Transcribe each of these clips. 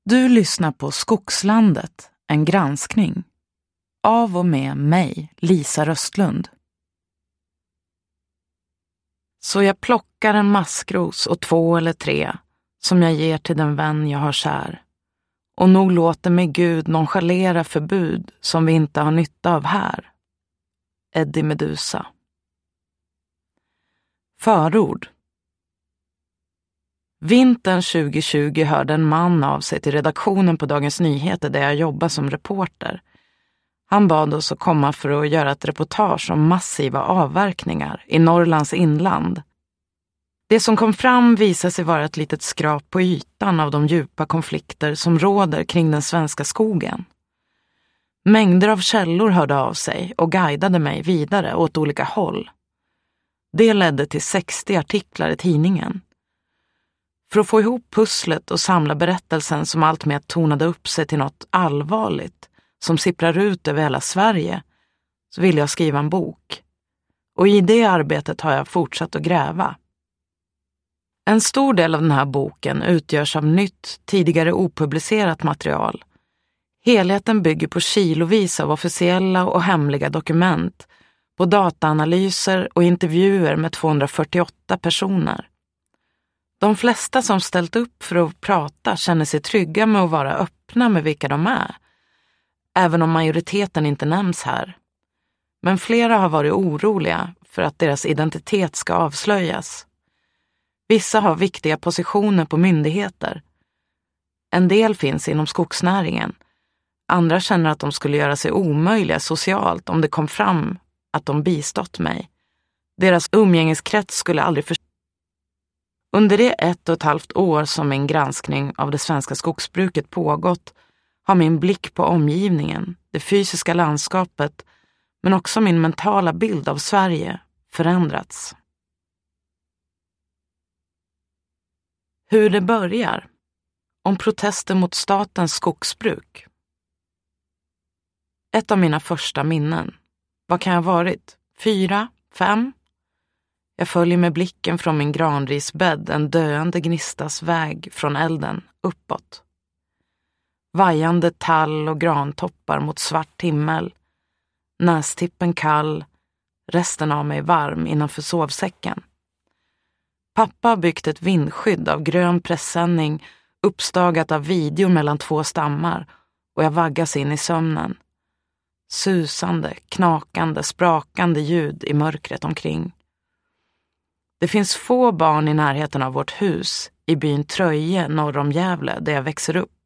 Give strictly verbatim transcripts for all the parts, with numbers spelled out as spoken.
Du lyssnar på Skogslandet, en granskning. Av och med mig, Lisa Röstlund. Så jag plockar en maskros och två eller tre som jag ger till den vän jag har kär. Och nog låter mig Gud nonchalera förbud som vi inte har nytta av här. Eddie Meduza. Förord. Vintern tjugo tjugo hörde en man av sig till redaktionen på Dagens Nyheter där jag jobbar som reporter. Han bad oss att komma för att göra ett reportage om massiva avverkningar i Norrlands inland. Det som kom fram visade sig vara ett litet skrap på ytan av de djupa konflikter som råder kring den svenska skogen. Mängder av källor hörde av sig och guidade mig vidare åt olika håll. Det ledde till sextio artiklar i tidningen. För att få ihop pusslet och samla berättelsen som allt mer tonade upp sig till något allvarligt som sipprar ut över hela Sverige, så ville jag skriva en bok. Och i det arbetet har jag fortsatt att gräva. En stor del av den här boken utgörs av nytt, tidigare opublicerat material. Helheten bygger på kilovis av officiella och hemliga dokument, på dataanalyser och intervjuer med tvåhundrafyrtioåtta personer. De flesta som ställt upp för att prata känner sig trygga med att vara öppna med vilka de är, även om majoriteten inte nämns här. Men flera har varit oroliga för att deras identitet ska avslöjas. Vissa har viktiga positioner på myndigheter. En del finns inom skogsnäringen. Andra känner att de skulle göra sig omöjliga socialt om det kom fram att de bistått mig. Deras umgängeskrets skulle aldrig förstå. Under det ett och ett halvt år som min granskning av det svenska skogsbruket pågått har min blick på omgivningen, det fysiska landskapet, men också min mentala bild av Sverige förändrats. Hur det börjar. Om protester mot statens skogsbruk. Ett av mina första minnen. Vad kan jag ha varit? Fyra? Fem? Jag följer med blicken från min granrisbädd en döende gnistas väg från elden uppåt. Vajande tall och grantoppar mot svart himmel. Nästippen kall, resten av mig varm innanför sovsäcken. Pappa har byggt ett vindskydd av grön pressändning uppstagat av video mellan två stammar och jag vaggas in i sömnen. Susande, knakande, sprakande ljud i mörkret omkring. Det finns få barn i närheten av vårt hus i byn Tröje norr om Gävle där jag växer upp.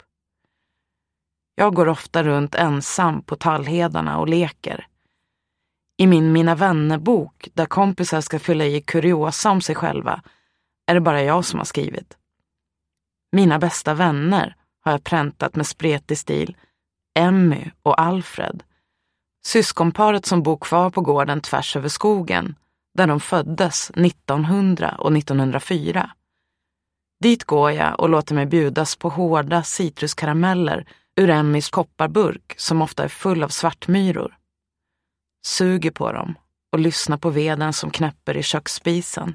Jag går ofta runt ensam på tallhedarna och leker. I min Mina vänner-bok där kompisar ska fylla i kuriosa om sig själva är det bara jag som har skrivit. Mina bästa vänner har jag präntat med spretig stil, Emmy och Alfred. Syskonparet som bor kvar på gården tvärs över skogen där de föddes nittonhundra och nittonhundrafyra. Dit går jag och låter mig bjudas på hårda citruskarameller ur Emmys kopparburk som ofta är full av svartmyror. Suger på dem och lyssnar på veden som knäpper i köksspisen.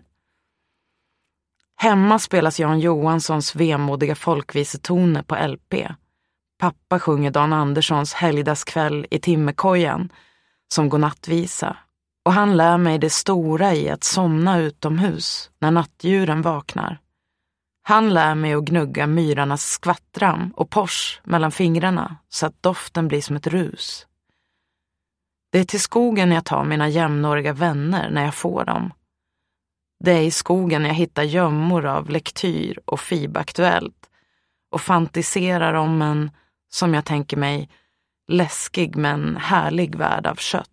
Hemma spelas Jan Johanssons vemodiga folkvisetoner på L P. Pappa sjunger Dan Anderssons helgdagskväll i timmerkojan som godnattvisa. Och han lär mig det stora i att somna utomhus när nattdjuren vaknar. Han lär mig att gnugga myrarnas skvattram och pors mellan fingrarna så att doften blir som ett rus. Det är till skogen jag tar mina jämnåriga vänner när jag får dem. Det är i skogen jag hittar gömmor av lektyr och FIB-aktuellt och fantiserar om en, som jag tänker mig, läskig men härlig värld av kött.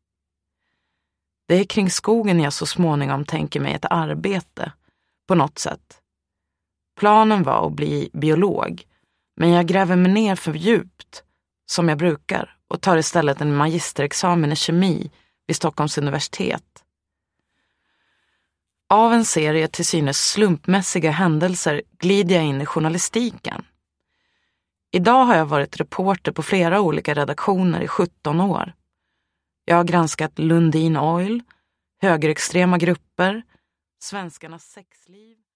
Det är kring skogen jag så småningom tänker mig ett arbete, på något sätt. Planen var att bli biolog, men jag gräver mig ner för djupt, som jag brukar, och tar istället en magisterexamen i kemi vid Stockholms universitet. Av en serie till synes slumpmässiga händelser glider jag in i journalistiken. Idag har jag varit reporter på flera olika redaktioner i sjutton år. Jag har granskat Lundin Oil, högerextrema grupper, svenskarnas sexliv.